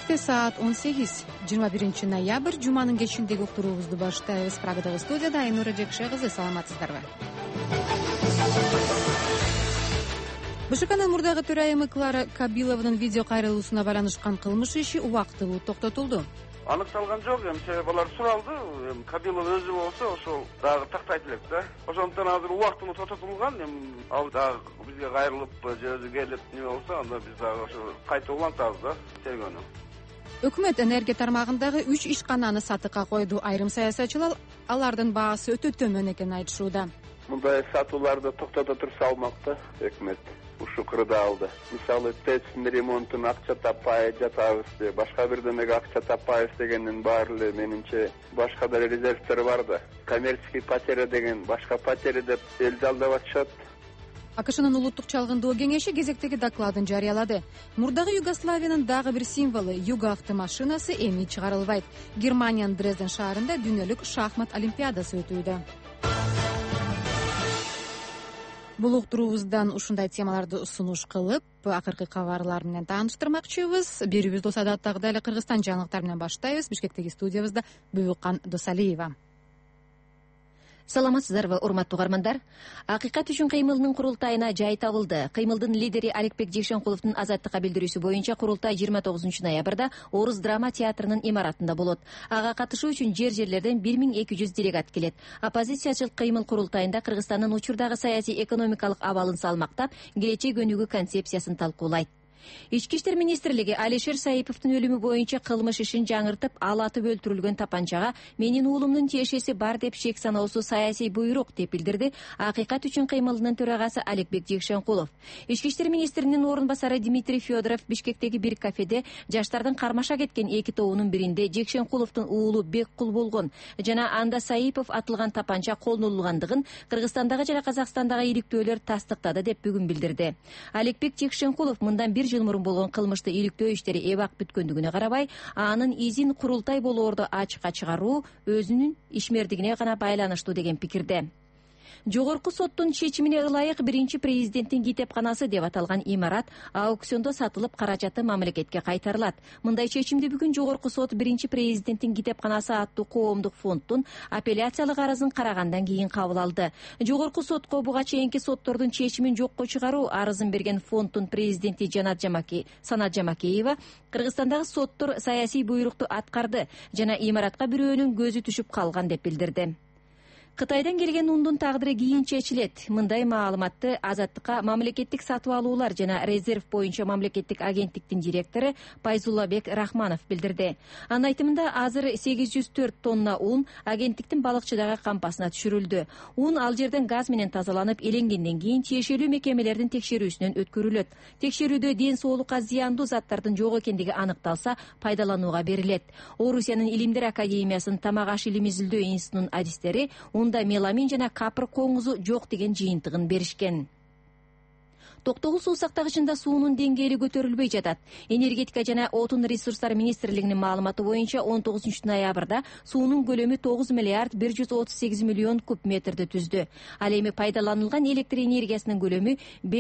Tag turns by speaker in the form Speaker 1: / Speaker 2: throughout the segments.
Speaker 1: Кечте саат 18, 21 ноябрь, жуманын кечиндеги уктуруубузду баштайбыз. Прагадагы студияда Айнура Жекше кызы, саламатсыздарбы? БШКнын мурдагы төрайымы Клара Кабилованын видео кайрылуусуна байланышкан кылмыш иши убактылуу токтотулду.
Speaker 2: Аныкталган жок, себеби алар суралды. Кабилова өзү болсо ошол дагы тактайт элек да. Ошондуктан азыр убактылуу токтотулган. Ал дагы бизге кайрылып же өзү келип болсо, анда биз дагы ошо кайта улантабыз да тергөөнү.
Speaker 1: Өкмөт энергия тармагындагы 3 ишкананы сатыкка койду. Айрым саясатчылар алардын баасы өтө төмөн экенин айтышууда.
Speaker 2: Мындай сатууларды токтото турса алмакта өкмөт ушу кырда алды. Мисалы, ТЭЦтин ремонтун акча таппай жатабыз деп, башка бирдемеге акча таппайбыз дегендин баары эле менимче башка да резервтер бар да. Коммерческий потеря деген башка потеря деп эл жалдап атышат.
Speaker 1: АКШнын улуттук чалгындоо кеңеши кезектеги докладын жарыялады. Мурдагы Югославиянын дагы бир символу Юга автомашинасы эми чыгарылбайт. Германиянын Дрезден шаарында дүйнөлүк шахмат олимпиадасы өтүүдө. Бул уктуруубуздан ушундай темаларды сунуш кылып, акыркы кабарлар менен тааныштырмакчыбыз. Берүүбүздү садаттагыдай эле Кыргызстан жаңылыктары менен баштайбыз. Бишкектеги студиябызда Бүбүккан Досалиева.
Speaker 3: Саламатсыздарбы, урматтуу угармандар. Акыйкат үчүн кыймылынын курултайына жай табылды. Кыймылдын лидери Аликбек Жекшенкуловдун азаттыкка билдирүүсү боюнча курултай 29 ноябрда Орус драма театрынын имаратында болот. Ага катышуу үчүн жерлерден 1200 делегат келет. Оппозициячыл кыймыл курултайында Кыргызстандын учурдагы саясий экономикалык абалын салмактап, келечек өнүгүү концепциясын талкуулайт. Ички иштер министрлиги Алишер Саиповдун өлүмү боюнча кылмыш ишин жаңыртып, ал атып өлтүрүлгөн тапанчага менин уулумдун тиешеси бар деп шек саноосу саясий буйрук деп билдирди Акыйкат үчүн кыймылынын төрагасы Аликбек Жекшенкулов. Ички иштер министринин орун басары Дмитрий Федоров Бишкектеги бир кафеде жаштардын кармаша кеткен эки тобунун биринде Жекшенкуловдун уулу Беккул болгон жана анда Саипов атылган тапанча колдонулгандыгын Кыргызстандагы жана Казакстандагы иликтөөлөр тастыктады деп бүгүн билдирди. Аликбек Жекшенкулов мындан бир жыл мурун болгон кылмыштуу иликтөө иштери эбак бүткөндүгүнө карабай, анын изин курултай болоорду ачыкка чыгаруу өзүнүн ишмердигине гана байланыштуу деген пикирде. Жогорку соттун чечимине ылайык биринчи президенттин китепканасы деп аталган имарат аукциондо сатылып, каражаты мамлекетке кайтарылат. Мындай чечимди бүгүн Жогорку сот биринчи президенттин китепканасы аттуу коомдук фонддун апелляциялык арызын карагандан кийин кабыл алды. Жогорку сотко буга чейинки соттордун чечимин жокко чыгаруу арызын берген фонддун президенти Санат Жамакеева Кыргызстандагы соттор саясий буйрукту аткарды жана имаратка бирөөнүн көзү түшүп калган деп билдирди. Кытайдан келген ундун тагдыры кийин чечилет. Мындай маалыматты Азаттыкка мамлекеттик сатып алуулар жана резерв боюнча мамлекеттик агенттиктин директору Пайзуллабек Рахманов билдирди. Анын айтымында азыр 804 тонна ун агенттиктин балыкчыдагы кампасына түшүрүлдү. Ун ал жерден газ менен тазаланып, эленгенден кийин тиешелүү мекемелердин текшерүүсүнөн өткөрүлөт. Текшерүүдө ден соолукка зыяндуу заттардын жок экендиги аныкталса, пайдаланууга берилет. Орусиянын Илимдер академиясынын тамак аш илим изилдөө институтунун адистери унда меламин жана капыр коңузу жок деген жыйынтыгын беришкен. Токтогул суу сактагычында суунун деңгээли көтөрүлбөй жатат. Энергетика жана отун ресурстары министрлигинин маалыматы боюнча 19 ноябрда суунун көлөмү 9 миллиард 138 миллион куб метрди түздү. Ал эми пайдаланылган электр энергиясынын көлөмү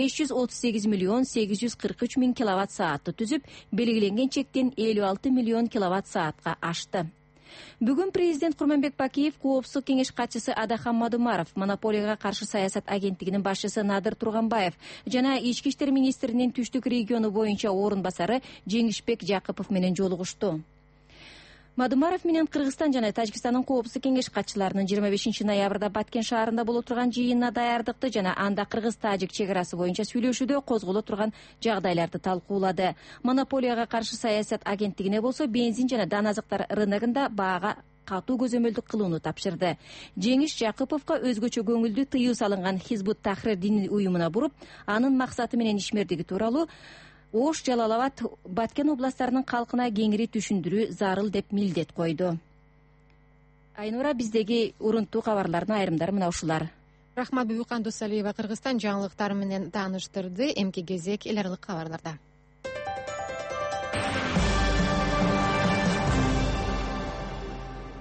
Speaker 3: 538 миллион 843 миң киловатт саатты түзүп, белгиленген чектен 56 миллион киловатт саатка ашты. Бүгүн президент Курманбек Бакиев, Коопсуздук кеңеш катчысы Адахан Мадумаров, монополияга каршы саясат агенттигинин башчысы Надыр Турганбаев жана ички иштер министринин түштүк региону боюнча орун басары Жеңишбек Жакыпов менен жолугушту. Мадумаров менен Кыргызстан жана Тажикстандын Коопсуздук кеңеш катчыларынын 25 ноябрда Баткен шаарында боло турган жыйынына даярдыкты жана анда Кыргыз-Тажик чек арасы боюнча сүйлөшүүдө козголо турган жагдайларды талкуулады. Монополияга каршы саясат агенттигине болсо бензин жана дан азыктар рыногунда баага катуу көзөмөлдүк кылууну тапшырды. Жеңиш Жакыповго өзгөчө көңүлдүү тыюу салынган Хизбут Тахрир диний уюмуна буруп, анын максаты менен ишмердиги тууралуу Ош, Жалал-Абад, Баткен областарынын калкына кеңири түшүндүрүү зарыл деп милдет койду. Айнура, биздеги урунттуу кабарлардын айрымдары мына ушулар.
Speaker 1: Рахмат, Бүбүккан Досалиева Кыргызстан жаңылыктары менен тааныштырды. Эмки кезек эл аралык кабарларда.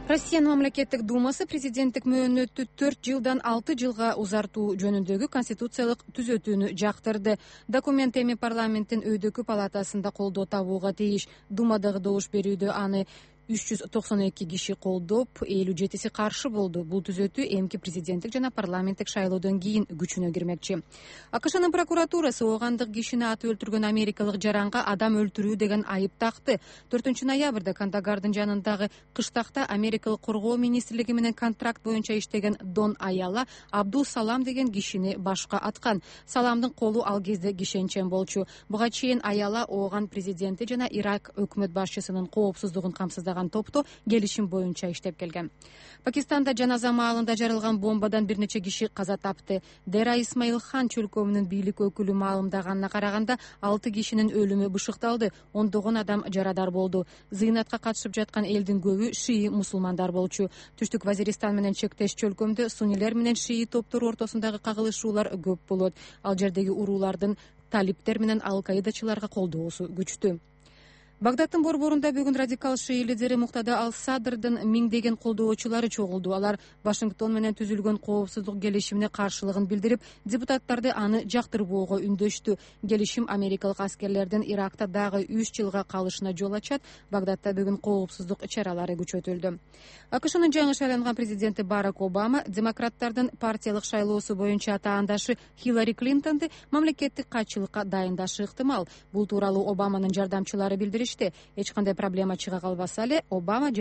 Speaker 1: Россиянын мамлекеттик думасы президенттик мөөнөттү 4 жылдан 6 жылга узартуу жөнүндөгү конституциялык түзөтүүнү жактырды. Документ эми парламенттин өйдөкү палатасында колдоо табууга тийиш. Думадагы добуш берүүдө аны 392 киши колдоп, 57си каршы болду. Бул түзөтүү эмки президенттик жана парламенттик шайлоодон кийин күчүнө кирмекчи. АКШнын прокуратурасы оогандык кишини атып өлтүргөн америкалык жаранга адам өлтүрүү деген айып такты. 4 ноябрда Кандагардын жанындагы кыштакта америкалык коргоо министрлиги менен контракт боюнча иштеген Дон Аяла Абдул Салам деген кишини башка аткан. Саламдын колу ал кезде кишенчен болчу. Буга чейин Аяла ооган президенти жана Ирак өкмөт башчысынын коопсуздугун камсыздаган топто келишим боюнча иштеп келген. Пакистанда жаназа маалында жарылган бомбадан бир нече киши каза тапты. Дера Исмаил Хан чөлкөмүнүн бийлик өкүлү маалымдаганына караганда 6 кишинин өлүмү бышыкталды, ондогон адам жарадар болду. Зыйнатка катышып жаткан элдин көбү шии мусулмандар болчу. Түштүк Вазиристан менен чектеш чөлкөмдө суннилер менен шии топтору ортосундагы кагылышуулар көп болот. Ал жердеги уруулардын талиптер менен Ал-Каидачыларга колдоосу күчтүү. Багдадтын борборунда бүгүн радикал шии лидери Муктада Ал-Садрдын миңдеген колдоочулары чогулду. Алар Вашингтон менен түзүлгөн коопсуздук келишимине каршылыгын билдирип, депутаттарды аны жактырбоого үндөштү. Келишим америкалык аскерлердин Иракта дагы 3 жылга калышына жол ачат. Багдадта бүгүн коопсуздук чаралары күчөтүлдү. АКШнын жаңы шайланган президенти Барак Обама демократтардын партиялык шайлоосу боюнча таандашы Хиллари Клинтонду мамлекеттик катчылыкка дайындашы ыктымал. Бул тууралуу Обаманын жардамчылары билдиришти. Эч кандай проблема чыга калбаса эле, Обама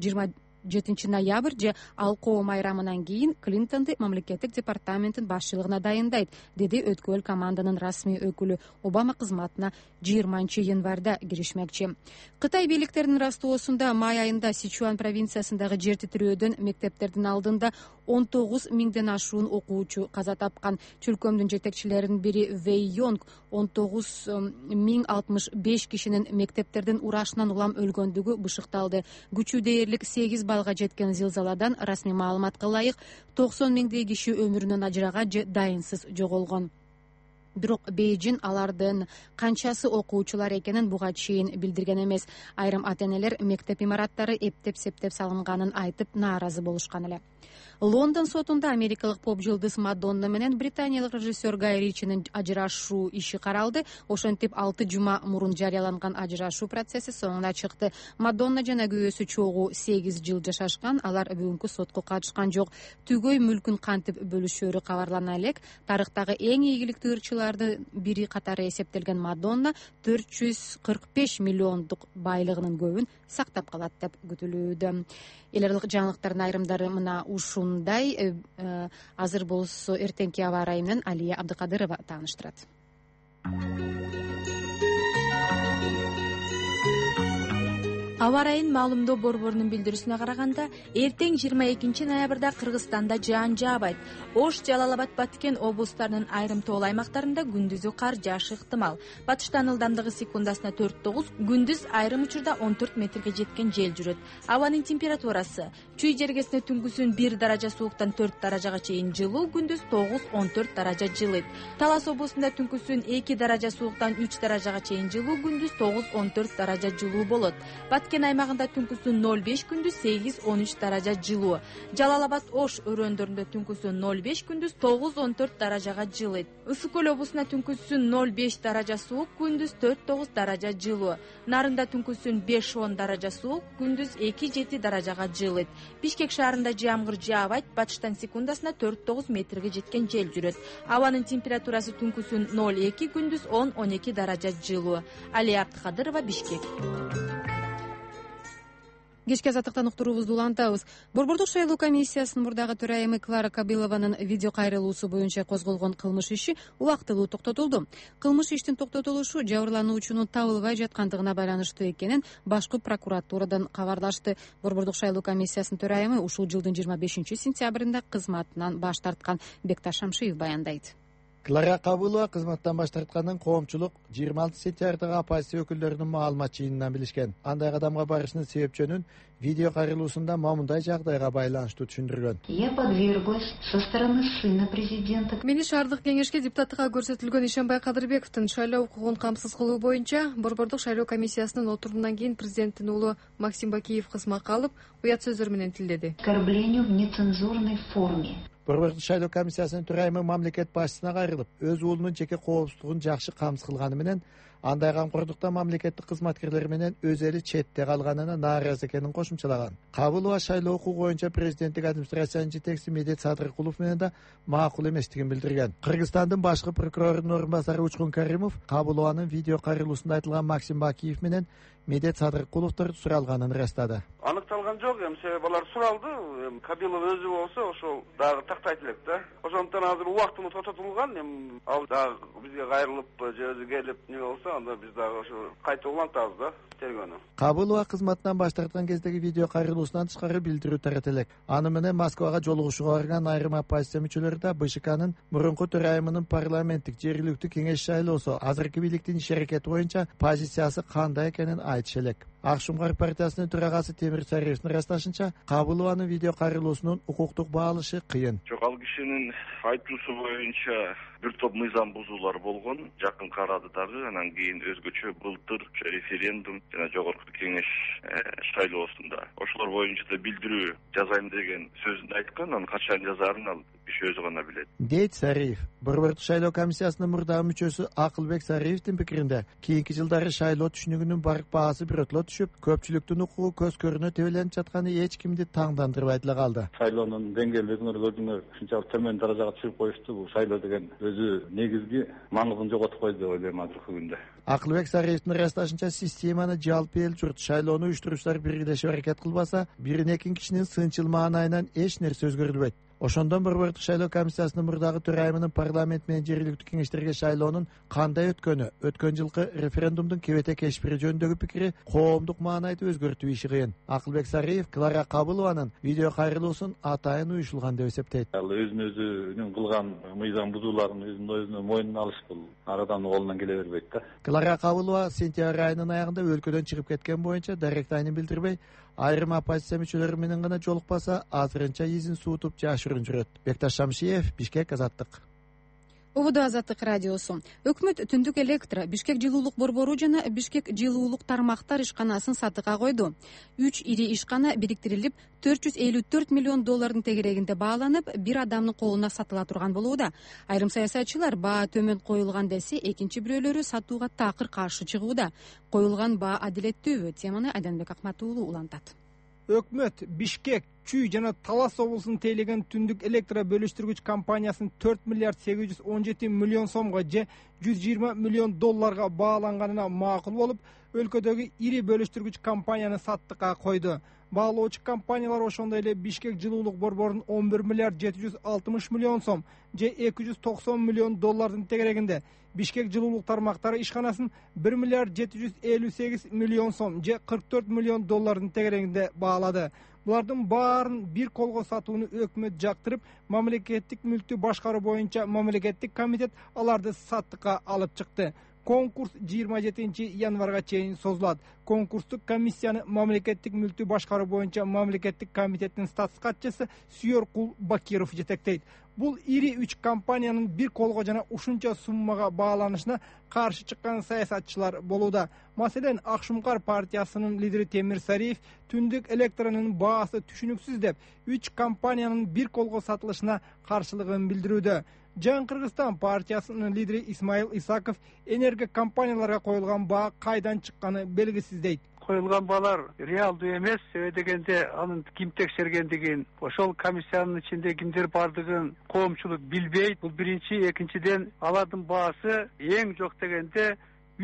Speaker 1: 27 ноябрь же алкоо майрамынан кийин Клинтонду мамлекеттик департаменттин башчылыгына дайындайт, деди өткөл команданын расмий өкүлү. Обама кызматына 20 январда киришмекчи. Кытай бийликтеринин растоосунда май айында Сичуан провинциясындагы жер титирөөдөн мектептердин алдында 19 миңден ашуун окуучу каза тапкан. Чөлкөмдүн жетекчилеринин бири Вэй Йонг 19.065 кишинин мектептердин урашынан улам өлгөндүгү бышыкталды. Күчү дээрлик 8 балга жеткен зилзаладан расмий маалыматка ылайык 90 миңдей киши өмүрүнөн ажыраган же дайынсыз жоголгон. Бирок Бейжин алардын канчасы окуучулар экенин буга чейин билдирген эмес. Айрым ата-энелер мектеп имараттары эптеп-септеп салынганын айтып нааразы болушкан эле. Лондон сотунда америкалык поп-жылдыз Мадонна менен британиялык режиссер Гай Ричинин ажырашуу иши каралды. Ошентип 6 жума мурун жарыяланган ажырашуу процесси соңуна чыкты. Мадонна жана күйөөсү чогуу 8 жыл жашашкан. Алар бүгүнкү сотко катышкан жок. Түгөй мүлкүн кантип бөлүшөөрү кабарлана элек. Тарыхтагы эң ийгиликтүү ырчылардын бири катары эсептелген Мадонна 445 миллиондук байлыгынын көбүн сактап калат деп күтүлүүдө. Эл аралык жаңылыктардын айрымдары мына ушундай. Азыр болсо эртеңки аба ырайы менен Алия Абдыкадырова тааныштырат.
Speaker 4: Аба ырайын маалымдоо борборунун билдирүүсүнө караганда, эртең 22 ноябрда Кыргызстанда жаан жаабайт. Ош, Жалал-Абад, Баткен облустарынын айрым тоол аймактарында күндүзү кар жаашы ыктымал. Батыштан ылдамдыгы секундасына 4-9, күндүз айрым учурда 14 метрге жеткен жел жүрөт. Абанын температурасы Чүй жергесине түнкүсүн 1 даража сууктан 4 даражага чейин жылуу, күндүз 9-14 даража жылыйт. Талас облусунда түнкүсүн 2 даража сууктан 3 даражага чейин жылуу, күндүз 9-14 даража жылуу болот. Баткен аймагында түнкүсүн 0-5, күндүз 8-13 даража жылуу. Жалал-Абад, Ош өрөөндөрүндө түнкүсүн 0-5, күндүз 9-14 даражага жылыйт. Ысык көл облусунда түнкүсүн 0-5 даража суук, күндүз 4-9 даража жылуу. Нарында түнкүсүн 5-10 даража суук, күндүз 2-7 даражага жылыйт. Бишкек шаарында жамгыр жаабайт, батыштан секундасына 4-9 метрге жеткен жел жүрөт. Абанын температурасы түнкүсүн 0-2, күндүз 10-12 даража жылуу. Алия Абдыкадырова, Бишкек.
Speaker 1: Кечки азаттыктан уктуруубузду улантабыз. Борбордук шайлоо комиссиясынын мурдагы төрайымы Клара Кабилованын видео кайрылуусу боюнча козголгон кылмыш иши убактылуу токтотулду. Кылмыш иштин токтотулушу жабырлануучунун табылбай жаткандыгына байланыштуу экенин башкы прокуратурадан кабарлашты. Борбордук шайлоо комиссиясынын төрайымы ушул жылдын 25 сентябрында кызматынан баш тарткан. Бекташ Шамшиев баяндайт.
Speaker 5: Кlara Кабылова кызматтан баш тарткандан коомчулук 26 сентябрдагы оппозиция өкүлдөрүнүн маалымат жыйынынан билишкен. Андай кадамга барышынын себепчөнүн видео кайрылуусунда мамундай жагдайга байланыштуу түшүндүргөн.
Speaker 6: Я подверглась со стороны сына президента.
Speaker 1: Мени шаардык кеңешке депутаттыкка көрсөтүлгөн Ишенбай Кадырбековдун шайлоо укугун камсыз кылуу боюнча Борбордук шайлоо комиссиясынын отурумунан кийин президенттин уулу Максим Бакиев кызматка алып, уят сөздөр менен тилдеди.
Speaker 6: Оскорблению в нецензурной форме.
Speaker 5: Борбордук шайлоо комиссиясынын төрайымы мамлекет башчысына кайрылып, өз уулунун жеке коопсуздугун жакшы камсыз кылганы менен андай камкордукта мамлекеттик кызматкерлер менен өз эли четте калганына нааразы экенин кошумчалаган. Кабылова шайлоо укугу боюнча президенттик администрациянын жетекчиси Медет Садыркулов менен да макул эместигин билдирген. Кыргызстандын башкы прокурорунун орун басары Учкун Каримов Кабылованын видео кайрылуусунда айтылган Максим Бакиев менен Медет Садыркуловдор суралганын ырастады.
Speaker 2: Аныкталган жок, себеби алар суралды. Кабилов өзү болсо ошол дагы тактайт элек да. Ошондон азыр убактымы тототулган, ал дагы бизге кайрылып же өзү келип не болсо, анда биз дагы ошо кайта улантабыз да тергөөнү.
Speaker 5: Кабылова кызматтан баш тарткан кездеги видео кайрылуусунан тышкары билдирүү тарат элек. Аны менен Москвага жолугушууга барган айрым оппозиция мүчөлөрү да БШКнын мурунку төрайымынын парламенттик жергиликтүү кеңеш шайлоосу азыркы бийликтин иш аракети боюнча позициясы кандай экенин айтыш элек. Акшумгар партиясынын төрагасы Темир Сариевдин ырасташынча, Кабылованын видео кайрылуусунун укуктук баалышы кыйын.
Speaker 7: Жок, ал кишинин айтуусу боюнча бир топ мыйзам бузуулар болгон, жакынкы арада дагы, анан кийин өзгөчө былтыр референдум жана жогорку кеңеш шайлоосунда ошолор боюнча да билдирүү жазайм деген сөзүн айткан, анан качан жазаарын ал киши өзү гана билет.
Speaker 5: Дейт Сариев. Борбордук шайлоо комиссиясынын мурдагы мүчөсү Акылбек Сариевдин пикиринде, кийинки жылдары шайлоо түшүнүгүнүн барк баасы бирөтлө түшүп, көпчүлүктүн укугу көз көрүнө тебеленип жатканы эч кимди таңдандырбай эле калды.
Speaker 8: Шайлоонун деңгээлдигин көрдүңөр, ушунчалык төмөн даражага түшүп коюшту. Бул шайлоо деген өзү негизги маңызын жоготуп койду деп ойлойм азыркы күндө.
Speaker 5: Акылбек Сариевдин ырасташынча, системаны жалпы эл журт шайлоону уюштуруучулар биргелешип аракет кылбаса, бирин экин кишинин сынчыл маанайынан эч нерсе өзгөрүлбөйт. Ошондон Борбордук шайлоо комиссиясынын мурдагы төрайымынын парламент менен жергиликтүү кеңештерге шайлоонун кандай өткөнү, өткөн жылкы референдумдун кебете кешпири жөнүндөгү пикири коомдук маанайды өзгөртүү иши кыйын. Акылбек Сариев Кlara Кабылованын видео кайрылуусун атайын уюшулган деп эсептейт.
Speaker 8: Ал өзүнүн кылган мыйзам бузууларын өзүнүн мойнуна алыш бул арадан колунан келе бербейт да.
Speaker 5: Кlara Кабылова сентябрь айынын аягында өлкөдөн чыгып кеткен боюнча дарек айнын билдирбей, айрым оппозиция мүчөлөрү менен гана жолукпаса, азырынча изин суутуп жашырын жүрөт. Бекташ Шамшиев, Бишкек, Азаттык.
Speaker 1: Убуда Азаттык радиосу. Өкмөт Түндүк электро, Бишкек жылуулук борбору жана Бишкек жылуулук тармактар ишканасын сатыкка койду. 3 ири ишкана бириктирилип, 454 миллион доллардын тегерегинде бааланып, бир адамдын колуна сатыла турган болууда. Айрым саясатчылар баа төмөн коюлган десе, экинчи бирөөлөрү сатууга такыр каршы чыгууда. Коюлган баа адилеттүүбү? Теманы Айданбек Акмат уулу улантат.
Speaker 9: Өкмөт Бишкек, Чүй жана Талас облусун тейлеген Түндүк электро бөлүштүргүч компаниясын 4 миллиард 817 миллион сомго же 120 миллион долларга бааланганына макул болуп, өлкөдөгү ири бөлүштүргүч компанияны саттыкка койду. Баалоочу компаниялар ошондой эле Бишкек жылуулук борборунун 11 миллиард 760 миллион сом же 290 миллион доллардын тегерегинде, Бишкек жылуулук тармактары ишканасын 1 миллиард 758 миллион сом же 44 миллион доллардын тегерегинде баалады. Булардын баарын бир колго сатууну өкмөт жактырып, мамлекеттик мүлктү башкаруу боюнча мамлекеттик комитет аларды саттыкка алып чыкты. Конкурс 27 январга чейин созулат. Конкурстук комиссияны мамлекеттик мүлктү башкаруу боюнча мамлекеттик комитеттин статус катчысы Сүйөркул Бакиров жетектейт. Бул ири 3 компаниянын бир колго жана ушунча суммага бааланышына каршы чыккан саясатчылар болууда. Маселен, Акшумкар партиясынын лидери Темир Сариев Түндүк электронун баасы түшүнүксүз деп 3 компаниянын бир колго сатылышына каршылыгын билдирүүдө. Жан Кыргызстан партиясынын лидери Исмаил Исаков энерго компанияларга коюлган баа кайдан чыкканы белгисиз дейт.
Speaker 10: Коюлган баалар реалдуу эмес, себеби дегенде анын ким текшергендигин, ошол комиссиянын ичинде кимдер бардыгын коомчулук билбейт. Бул биринчи, экинчиден алардын баасы эң жок дегенде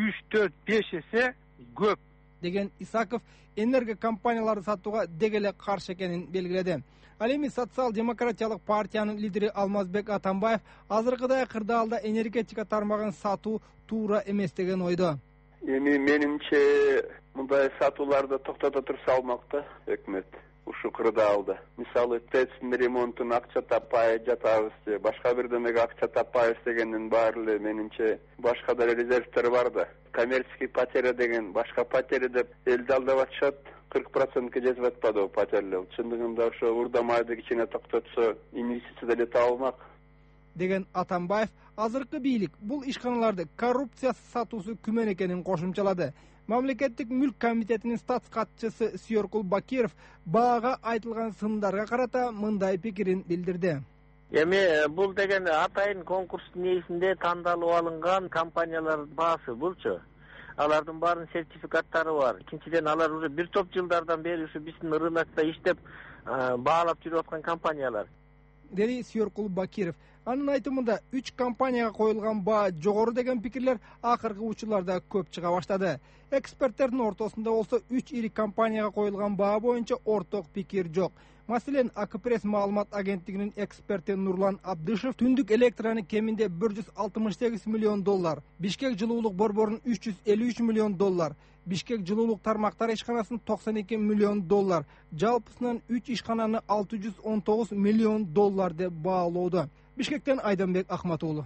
Speaker 10: 3-4-5 эсе көп
Speaker 9: деген Исаков энерго компанияларды сатууга дегеле каршы экенин белгиледи. Ал эми социал-демократиялык партиянын лидери Алмазбек Атамбаев азыркыдай кырдаалда энергетика тармагын сатуу туура эмес деген ойдо.
Speaker 2: Эми менимче мындай сатууларды токтото турса алмак да өкмөт. ушу кырда алды. Мисалы ТЭЦтин ремонтун акча таппай жатабыз же башка бирдемеге акча таппайбыз дегендин баары эле менимче башка да резервтер бар да. Коммерческий потеря деген башка потеря деп элди алдап атышат. 40%ке жетип атпады о патерлер. Чындыгында ошо урдамайды кичине токтотсо инвестиция деле табылмак
Speaker 9: деген Атамбаев азыркы бийлик бул ишканаларды коррупция сатуусу күмөн экенин кошумчалады. Мамлекеттик мүлк комитетинин статс катчысы Сүйөркул Бакиров баага айтылган сындарга карата мындай пикирин билдирди.
Speaker 11: Эми бул деген атайын конкурстун негизинде тандалып алынган компаниялар баасы булчу. Алардын баарынын сертификаттары бар. Экинчиден алар уже бир топ жылдардан бери ушу биздин рынокто иштеп баалап жүрүп аткан компаниялар.
Speaker 9: Деди Сүйөркул Бакиров. Анын айтымында 3 компанияга коюлган баа жогору деген пикирлер акыркы учурларда көп чыга баштады. Эксперттердин ортосунда болсо 3 ири компанияга коюлган баа боюнча орток пикир жок. Маселен, Акпресс маалымат агенттигинин эксперти Нурлан Абдышев түндүк электраны кеминде $168 миллион, Бишкек жылуулук борборунун $353 миллион, Бишкек жылуулук тармактар ишканасынын $92 миллион, жалпысынан 3 ишкананы $619 миллион деп баалоодо. Бишкектен Айданбек Ахматуулу.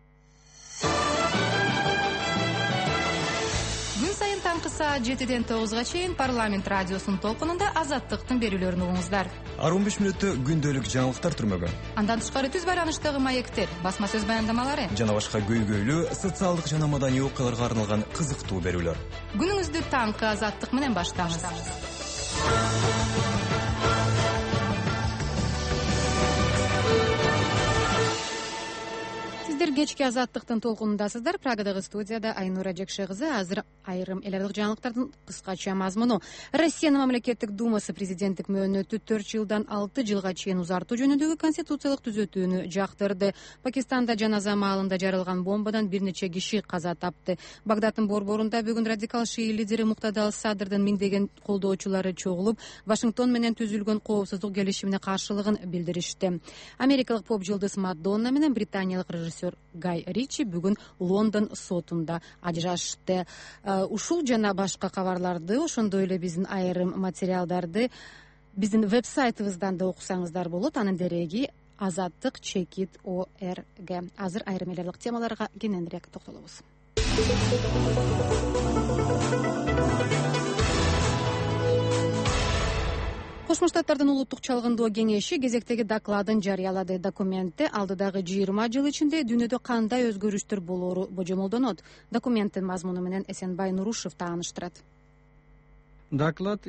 Speaker 1: Күн сайын таңкы саат 7-ден 9-га чейин парламент радиосунун толкунунда азаттыктын берүүлөрүн угуңуздар.
Speaker 12: 15 мүнөттө күндөлүк жаңылыктар түрмөгү.
Speaker 1: Андан тышкары түз байланыштагы маектер, басма сөз баяндамалары
Speaker 12: жана башка көйгөйлүү социалдык жана маданий окуяларга арналган кызыктуу берүүлөр.
Speaker 1: Күнүңүздү таңкы азаттык менен баштаңыз. Сиздер кечки азаттыктын толкунундасыздар. Прагадагы студияда Айнура Жекше кызы. Азыр айрым эл аралык жаңылыктардын кыскача мазмуну. Россиянын мамлекеттик думасы президенттик мөөнөтү 4 жылдан 6 жылга чейин узартуу жөнүндөгү конституциялык түзөтүүнү жактырды. Пакистанда жаназа маалында жарылган бомбадан бир нече киши каза тапты. Багдаддын борборунда бүгүн радикал шии лидери Муктада ал-Садрдын миңдеген колдоочулары чогулуп, Вашингтон менен түзүлгөн коопсуздук келишимине каршылыгын билдиришти. Америкалык поп жылдыз Мадонна менен британиялык режиссер Гай Ричи бүгүн Лондон сотунда ажырашты. Ушул жана башка кабарларды, ошондой эле биздин айрым материалдарды биздин веб-сайтыбыздан да окусаңыздар болот. Анын дереги azattik.org. Азыр айрым эл аралык темаларга кененирээк токтолобуз. Кошмо Штаттардын улуттук чалгындоо кеңеши кезектеги докладын жарыялады. Документте алдыдагы 20 жыл ичинде дүйнөдө кандай өзгөрүштөр болоору божомолдонот. Документтин мазмуну менен Эсенбай Нурушев тааныштырат.
Speaker 13: Доклад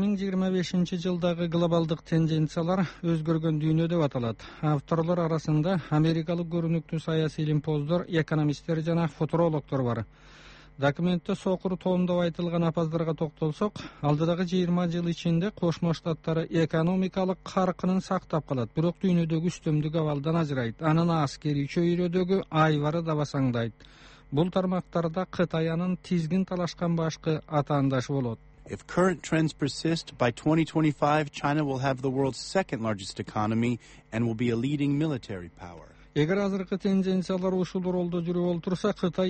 Speaker 13: 2025 жылдагы глобалдык тенденциялар өзгөргөн дүйнө деп аталат. Авторлор арасында америкалык көрүнүктүү саясий илимпоздор, экономисттер жана футурологдор бар. Документте сокур тоомдоп айтылган апаздарга токтолсок, алдыдагы 20 жыл ичинде Кошмо Штаттары экономикалык каркынын сактап калат, бирок дүйнөдөгү үстөмдүк абалдан ажырайт. Анын аскерий чөйрөдөгү айбары да басаңдайт. Бул тармактарда Кытай анын тизгин талашкан башкы атаандашы болот.
Speaker 14: If current trends persist, by 2025, China will have the world's second largest economy and will be a leading military power.
Speaker 13: Эгер азыркы тенденциялар ушул ролдо жүрүп олтурса, Кытай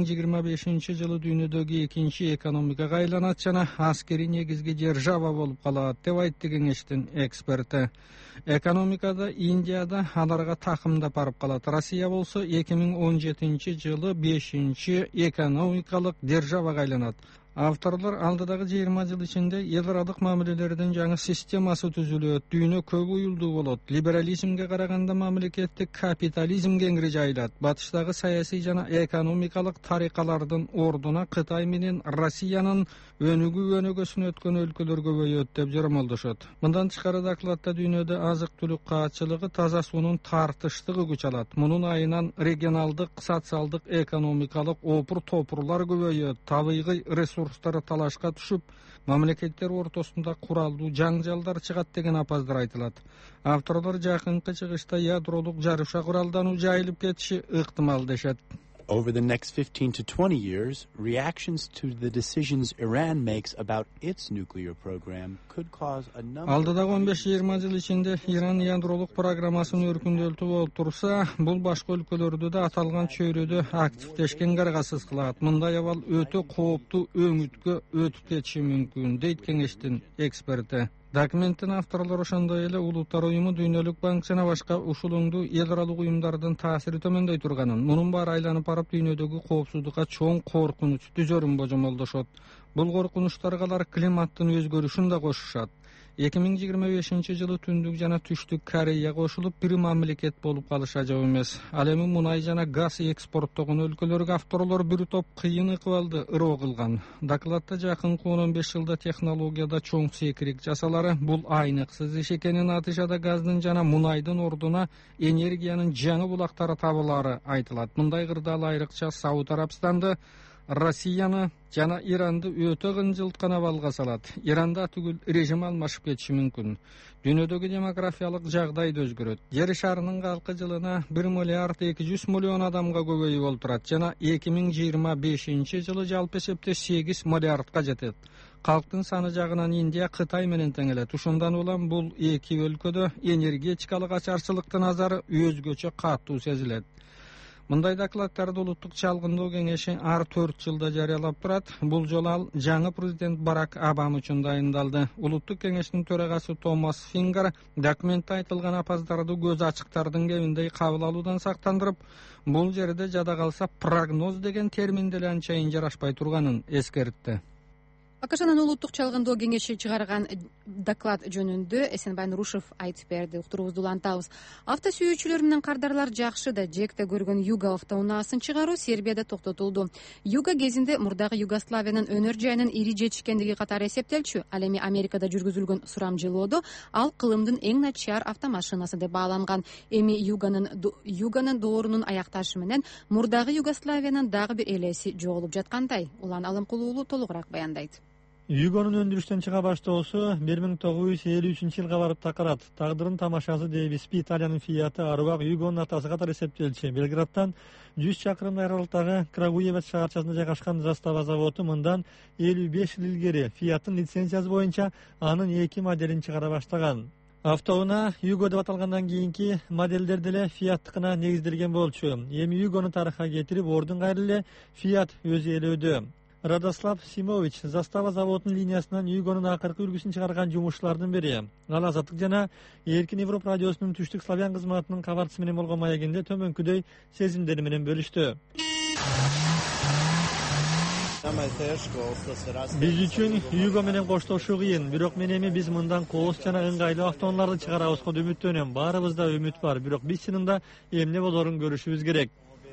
Speaker 13: 2025 жылы дүйнөдөгү экинчи экономикага айланат жана аскерий негизги держава болуп калат, деп айтты кеңештин эксперти. Экономикада Индияда аларга такымдап барып калат. Россия болсо 2017 жылы 5-чи экономикалык державага айланат. Авторлор алдыдагы 20 жыл ичинде эл аралык мамилелердин жаңы системасы түзүлөт, дүйнө көп уюлдуу болот. Либерализмге караганда мамлекеттик капитализм кеңири жайылат. Батыштагы саясий жана экономикалык тарикалардын ордуна Кытай менен Россиянын өнүгүүнүгөсүн өткөн өлкөлөр көбөйөт деп жоромолдошот. Мындан тышкары докладта дүйнөдө азык-түлүк каатчылыгы, таза суунун тартыштыгы күч алат. Мунун айынан регионалдык, социалдык, экономикалык опур-топурлар көбөйөт. Табигый ресурстары талашка түшүп, мамлекеттер ортосунда куралдуу жаңжалдар чыгат деген апаздар айтылат. Авторлор жакынкы чыгышта ядролук жарыша куралдануу жайылып кетиши ыктымал дешет.
Speaker 14: Over the next 15 to 20 years, reactions to the decisions Iran makes about its nuclear program could cause a number...
Speaker 13: Алдыдагы 15-20 жыл ичинде Иран ядролук программасын өркүндөтүп отурса, бул башка өлкөлөрдө да аталган чөйрөдө активдешкен каргасыз кылат. Мындай абал өтө кооптуу өңүткө өтүп кетиши мүмкүн, дейт кеңештин эксперти. Документтин авторлору ошондой эле Улуттар уюму, Дүйнөлүк банк жана башка ушулуңдуу эл аралык уюмдардын таасири төмөндөй турганын, мунун баары айланып барып дүйнөдөгү коопсуздукка чоң коркунуч түзөрүн божомолдошот. Бул коркунучтарга алар климаттын өзгөрүшүн да кошушат. 2025-жылы Түндүк жана Түштүк Корея кошулуп бир мамлекет болуп калыш ажап эмес. Ал эми мунай жана газ экспорттогон өлкөлөргө авторлор бир топ кыйын ыкыбалды ыроо кылган. Докладда жакынкы 15 жылда технологияда чоң секирик жасалары, бул айныксыз иш экенин атышада газдын жана мунайдын ордуна энергиянын жаңы булактары табылары айтылат. Мындай кырдаал айрыкча Сауд Арабстанды, Россияны жана Иранды өтө кынжылткан абалга салат. Иранда түгүл режим алмашып кетиши мүмкүн. Дүйнөдөгү демографиялык жагдай да өзгөрөт. Жер шарынын калкы жылына 1 миллиард 200 миллион адамга көбөйүп олтурат жана 2025-жылы жалпы эсепте 8 миллиардга жетет. Калктын саны жагынан Индия Кытай менен тең эле. Ушундан улам бул эки өлкөдө энергетикалык ачарчылыктын азары өзгөчө катуу сезилет. Мындай докладдарды Улуттук чалгындоо кеңеши ар 4 жылда жарыялап турат. Бул жолу ал жаңы президент Барак Обама үчүн дайындалды. Улуттук кеңештин төрагасы Томас Фингер документте айтылган апаздарды көз ачыктардын кебиндей кабыл алуудан сактандырып, бул жерде жада калса прогноз деген термин деле анчайын жарашпай турганын эскертти.
Speaker 1: АКШнын улуттук чалгындоо кеңеши чыгарган доклад жөнүндө Эсенбай Нурушев айтып берди. Уктуруубузду улантабыз. Авто сүйүүчүлөр менен кардарлар жакшы да жекте көргөн Юга автоунаасын чыгаруу Сербияда токтотулду. Юга кезинде мурдагы Югославиянын өнөр жайынын ири жетишкендиги катары эсептелчү. Ал эми Америкада жүргүзүлгөн сурамжылоодо ал кылымдын эң начар автомашинасы деп бааланган. Эми Юганын доорунун аякташы менен мурдагы Югославиянын дагы бир элеси жоголуп жаткандай. Улан Алымкулуулу толугураак баяндайт.
Speaker 15: Югонун өндүрүштөн чыга баштоосу 1953-жылга барып такарат. Тагдырдын тамашасы Дэвис-Пи Италиянын Фиаты аруак Югонун атасы катары эсептелчү. Белградтан 100 чакырымдай аралыктагы Крагуевец шаарчасында жайгашкан Застава заводу мындан 55 жыл илгери Фиаттын лицензиясы боюнча анын 2 моделин чыгара баштаган. Автоунаа Юго деп аталгандан кийинки моделдер деле Фиаттыкына негизделген болчу. Эми Югону тарыхка кетирип, ордун кайра эле Фиат өзү ээлөөдө. Радослав Симович Застава заводунун линиясынан Югонун акыркы үлгүсүн чыгарган жумушчулардын бири. Ал Азаттык жана Эркин Европа радиосунун Түштүк Славян кызматынын кабарчысы менен болгон маегинде төмөнкүдөй сезимдери менен бөлүштү. Биз үчүн Юго менен коштошуу кыйын, бирок мен эми биз мындан кооз жана ыңгайлуу автоунааларды чыгарабызга үмүттөнөм. Баарыбызда үмүт бар, бирок биз чынында эмне болорун көрүшүбүз керек.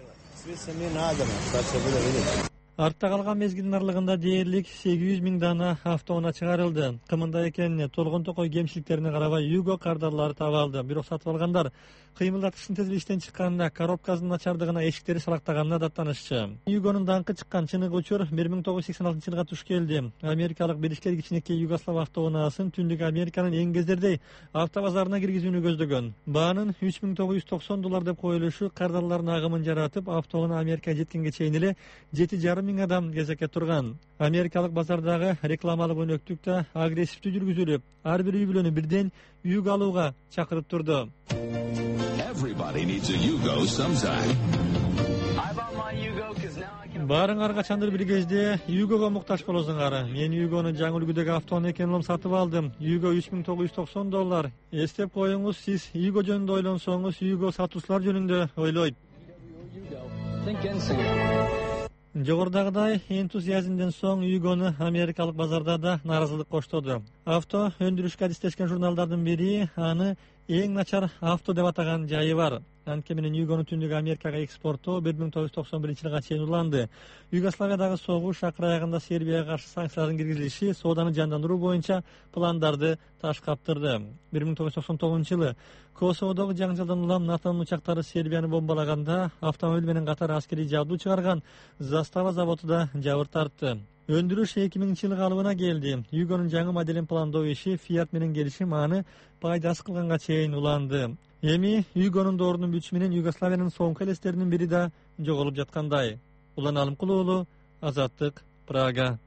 Speaker 15: Артта калган мезгилдин аралыгында дээрлик 800 000 дана автоунаа чыгарылды. Кымында экенине, толгон токой кемчиликтерине карабай Юго кардарлары табылды. Бирок сатып алгандар кыймылдаткычтын тез иштен чыкканына, коробкасынын начардыгына, эшиктери салактаганына даттанышчы. Югонун даңкы чыккан чыныгы учур 1986-жылга туш келди. Америкалык Биришкен кичинекей Югослав автоунаасын Түндүк Американын эң кездердей автобазарына киргизүүнү көздөгөн. Баанын $3,990 деп коюлушу кардарлардын агымын жаратып, автоунаа Америкага жеткенге чейин эле 7,5 миң адам кезекке турган. Америкалык базардагы рекламалык өнөктүк да агрессивдүү жүргүзүлүп, ар бир үй бүлөнү бирден Юго алууга чакырып турду. Баарыңар качандыр бир кезде Югого муктаж болосуңар. Мен Югону жаңы үлгүдөгү автоунаа экенин сатып алдым. Юго $3,990. Эстеп коюңуз, сиз Юго жөнүндө ойлонсоңуз, Юго сатуучулар жөнүндө ойлойт. Жогорудагыдай энтузиазмден соң Югону америкалык базарда да нааразылык коштоду. Авто өндүрүшкө адистешкен журналдардын бири аны эң начар авто деп атаган жайы бар. Анткени менен Югону Түндүк Америкага экспорттоо 1991-жылга чейин уланды. Югославиядагы согуш акыр аягында Сербияга каршы санкциялардын киргизилиши сооданы жандандыруу боюнча пландарды таш каптырды. 1999-жылы Косоводогу жаңжалдан улам НАТОнун учактары Сербияны бомбалаганда автомобиль менен катар аскерий жабдуу чыгарган Застава заводу да жабыр тартты. Өндүрүш 2000-жылы калыбына келди. Югонун жаңы моделин пландоо иши Фиат менен келишим аны пайдасыз кылганга чейин уланды. Эми Югонун доорунун бүтүшү менен Югославиянын соңку элестеринин бири да жоголуп жаткандай. Улан Алымкулуулу, Азаттык, Прага.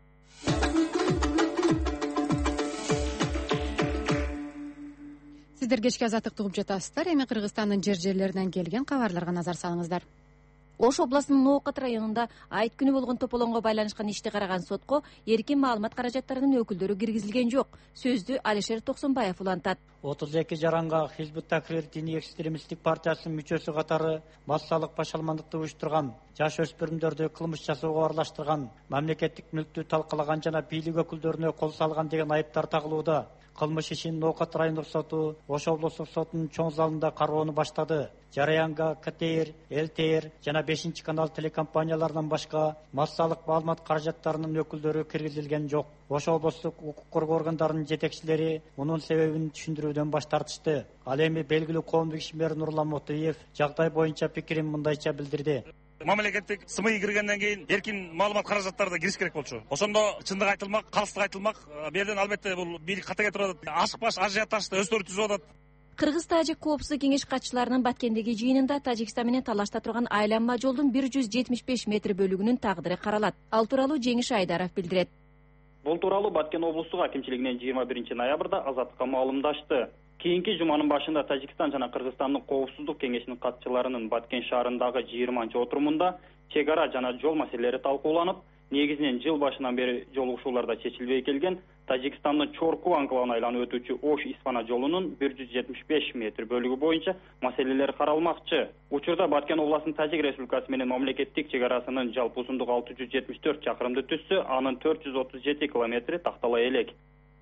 Speaker 1: Сиздер кечки Азаттыкты угуп жатасыздар. Эми Кыргызстандын жерлеринен келген кабарларга назар салыңыздар.
Speaker 3: Ош областынын Ноокат районунда айт күнү болгон тополоңго байланышкан ишти караган сотко эркин маалымат каражаттарынын өкүлдөрү киргизилген жок. Сөздү Алишер Токсонбаев улантат.
Speaker 16: 32 жаранга Хизбут Тахрир диний экстремисттик партиясынын мүчөсү катары массалык башалмандыкты уюштурган, жаш өспүрүмдөрдү кылмыш жасоого аралаштырган, мамлекеттик мүлктү талкалаган жана бийлик өкүлдөрүнө кол салган деген айыптар тагылууда. Кылмыш ишин Ноокат райондук соту Ош облустук сотунун чоң залында кароону баштады. Жараянга КТР, ЛТР жана 5-канал телекомпанияларынан башка массалык маалымат каражаттарынын өкүлдөрү киргизилген жок. Ош облустук укук коргоо органдарынын жетекчилери мунун себебин түшүндүрүүдөн баш тартышты. Ал эми белгилүү коомдук ишмер Нурлан Мотуев жагдай боюнча пикирин мындайча билдирди.
Speaker 17: Мамлекеттик СМИ киргенден кийин эркин маалымат каражаттары да кириш керек болчу. Ошондо чындык айтылмак, калыстык айтылмак. Берден албетте бул бийлик ката кетип атат. Ашык-баш ажиотажды өздөрү түзүп атат.
Speaker 3: Кыргыз-Тажик коопсуздук кеңеш катчыларынын Баткендеги жыйынында Тажикстан менен талашта турган айланма жолдун 175 метр бөлүгүнүн тагдыры каралат. Ал тууралуу Жеңиш Айдаров билдирет.
Speaker 18: Бул тууралуу Баткен облустук акимчилигинен 21 ноябрда Азаттыкка маалымдашты. Кийинки жуманын башында Тажикстан жана Кыргызстандын коопсуздук кеңешинин катчыларынын Баткен шаарындагы 20-отурумунда чек ара жана жол маселелери талкууланып, негизинен жыл башынан бери жолугушууларда чечилбей келген Тажикстандын Чорку анклавына айланып өтүүчү Ош-Испана жолунун 175 метр бөлүгү боюнча маселелер каралмакчы. Учурда Баткен областынын Тажик Республикасы менен мамлекеттик чек арасынын жалпы узундугу 674 чакырымды түзсө, анын 437 километри тактала элек.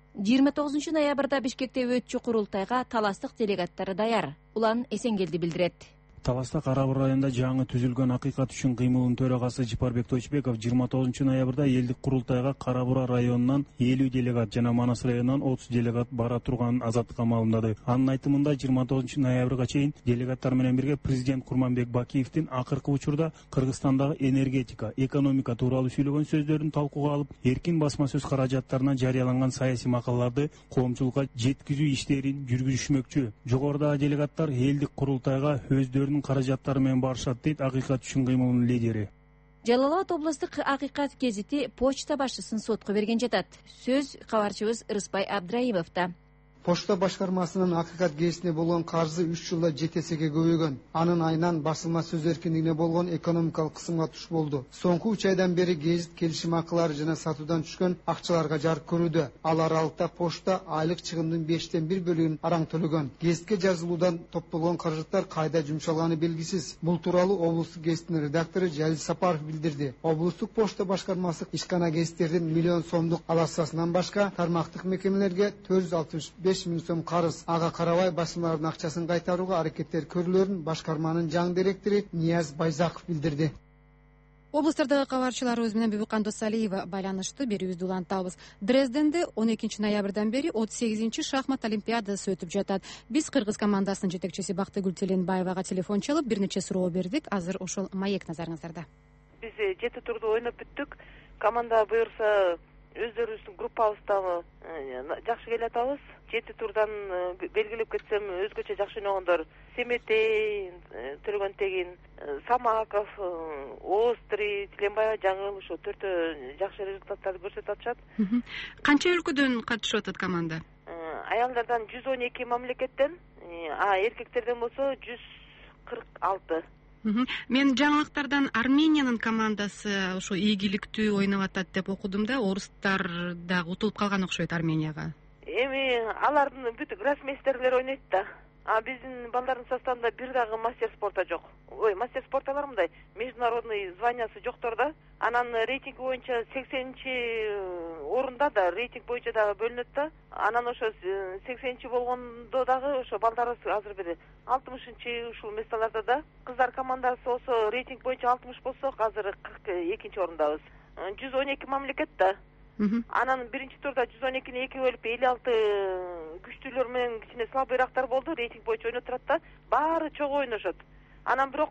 Speaker 3: 29 ноябрда Бишкекте өтчү курултайга таластык делегаттары даяр. Улан Эсенгелди билдирет.
Speaker 19: Таласта Карабур районунда жаңы түзүлгөн Акыйкат үчүн кыймылдын төрагасы Жипарбек Тойчбеков 29 ноябрда элдик курултайга Карабура районунан 50 делегат жана Манас районунан 30 делегат бара турганын Азаттыкка маалымдады. Анын айтымында 29 ноябрга чейин делегаттар менен бирге президент Курманбек Бакиевдин акыркы учурда Кыргызстандагы энергетика, экономика тууралуу сүйлөгөн сөздөрүн талкууга алып, эркин басма сөз каражаттарынан жарыяланган саясий макалаларды коомчулукка жеткизүү иштерин жүргүзүшмөкчү. Жогорудагы делегаттар элдик курултайга өздөрүнүн каражаттары менен барышат дейт Акыйкат үчүн кыймылдын лидери.
Speaker 3: Жалал Абад облустук Акыйкат гезити почта башчысын сотко берген жатат. Сөз кабарчыбыз Рыспай Абдраимовдо.
Speaker 20: Почта башкармасынын Акыйкат гезитине болгон каржы 3 жылда 7 эсеге көбөйгөн. Анын айынан басылма сөз эркиндигине болгон экономикалык кысымга туш болду. Соңку 3 айдан бери гезит келишим акылары жана сатуудан түшкөн акчаларга жарык көрүүдө. Ал аралыкта почта айлык чыгымдын 5тен 1 бөлүгүн араң төлөгөн. Гезитке жазылуудан топтолгон каражаттар кайда жумшалганы белгисиз. Бул тууралуу облустук гезиттин редактору Жалил Сапаров билдирди. Облустук почта башкармасы ишкана гезиттердин миллион сомдук алассасынан башка тармактык мекемелерге 465 миң сом карыз. Ага карабай басылмалардын акчасын кайтарууга аракеттер көрүлөрүн башкарманын жаңы директору Нияз Байзаков билдирди.
Speaker 1: Облустардагы кабарчыларыбыз менен Бүбүк Кандосалиева байланышты. Берүүбүздү улантабыз. Дрезденде 12 ноябрдан бери 38 шахмат олимпиадасы өтүп жатат. Биз кыргыз командасынын жетекчиси Бактыгүл Теленбаевага телефон чалып бир нече суроо бердик. Азыр ошол маек назарыңыздарда.
Speaker 21: Биз 7 турду ойноп бүттүк. Команда буюрса өздөрүбүздүн группабыздагы жакшы келе атабыз. 7 турдан белгилеп кетсем, өзгөчө жакшы ойногондор Семетей, Төлөгөнтегин, Самаков, Остри, Теленбаев, Жаңыл ошо 4 жакшы результаттарды көрсөтүп атышат.
Speaker 1: Канча өлкөдөн катышып атат команда?
Speaker 21: Аялдардан 112 мамлекеттен, эркектерден болсо 146.
Speaker 1: Мен жаңылыктардан Армениянын командасы ошо ийгиликтүү ойноп атат деп окудум да, орустар да утулуп калган окшойт Арменияга.
Speaker 21: Эми алардын бүт гроссмейстерлер ойнойт да. Биздин балдардын составында бир дагы мастер спорта жок. Мастер спорталар мындай международный званиясы жоктор да. Анан рейтинг боюнча 80-орунда да рейтинг боюнча дагы бөлүнөт да. Анан ошо 80 болгондо дагы ошо балдарыбыз азыр бир 60 ушул месталарда да. Кыздар командасы болсо рейтинг боюнча 60 болсок, азыр 42-орундабыз. 112 мамлекет да. Анан биринчи турда 112-ни 2 бөлүп 56 күчтүүлөр менен кичине слабыйрактар болду. Рейтинг боюнча ойноп турат да. Баары чогуу ойношот. Анан бирок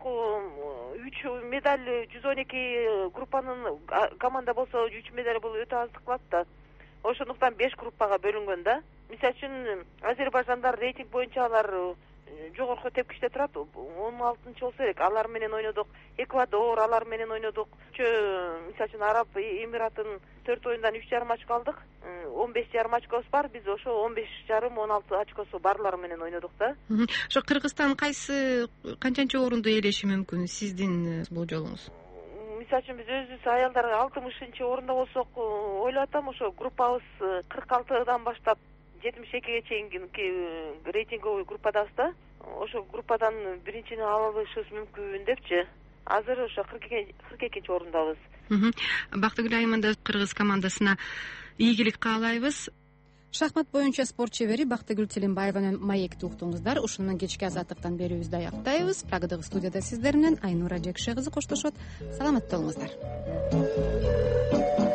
Speaker 21: 3 медаль 112 группанын команда болсо 3 медаль бул өтө аздык кылат да. Ошондуктан 5 группага бөлүнгөн да. Мисалы үчүн Азербайжандар рейтинг боюнча алар жогорку тепкичте турат. 16-чы болсо керек. Алар менен ойнодук. Эквадор алар менен ойнодук. Мисалы үчүн Араб Эмиратын 4 оюндан 3,5 очко алдык. 15,5 очкобуз бар. Биз ошо 15,5-16 очкосу барлары менен ойнодук да.
Speaker 1: Ошо Кыргызстан канчанчы орунду ээлеши мүмкүн сиздин болжолуңуз?
Speaker 21: Мисалы үчүн биз өзүбүз аялдар 60-орунда болсок, ойлоп атам, ошо группабыз 46-дан баштап 72-ге чейинки рейтинговый группадабыз да. Ошо группадан биринчини алышыбыз мүмкүн депчи. Азыр ошо 42-орундабыз.
Speaker 1: Бактыгүл айымында Кыргыз командасына ийгилик каалайбыз. Шахмат боюнча спорт чебери Бактыгүл Телимбаеванын маекти уктуңуздар. Ушуну менен кечки азаттыктан берүүбүздү аяктайбыз. Прагадагы студияда сиздер менен Айнура Жекше кызы коштошот. Саламатта болуңуздар.